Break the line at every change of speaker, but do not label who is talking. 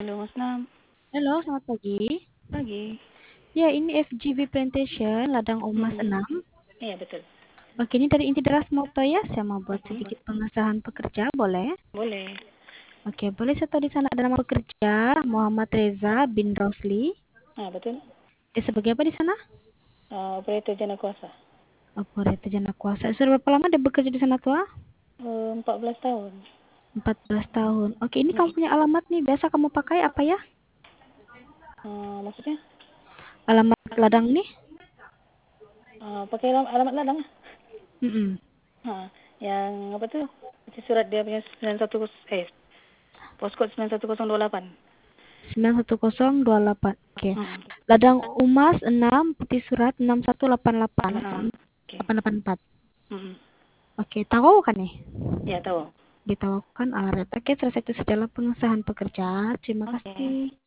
Halo Mas Nam,
Halo, selamat pagi.
pagi.
Ya, ini FGV Plantation, Ladang Umas
Mhm.
6.
Iya betul.
Oke, ini dari Inti Deras Moto ya. Saya mau buat
Boleh.
sedikit pengesahan pekerja, boleh?
Boleh.
Oke, boleh saya tahu di sana ada nama pekerja Muhammad Reza bin Rosli.
Betul.
Dia sebagai apa di sana?
Operator jana kuasa.
Operator jana kuasa. Sudah berapa lama dia bekerja di sana tua?
14 tahun.
14 tahun. Oke, ini kamu
Mhm.
punya alamat nih. Biasa kamu pakai apa ya?
Maksudnya
Alamat ladang nih?
pakai alamat ladang.
Mm-mm.
Yang apa tuh? Isi surat dia punya 91 postcode 91028.
91028. Oke.
Hmm.
Ladang Umas 6, Putih Surat 6188.
Oke.
884.
Mhm.
Oke, tahu kan nih?
Ya tahu.
Ditawarkan alamat. Oke, selesai itu sajalah pengesahan pekerja. Terima
Oke.
kasih.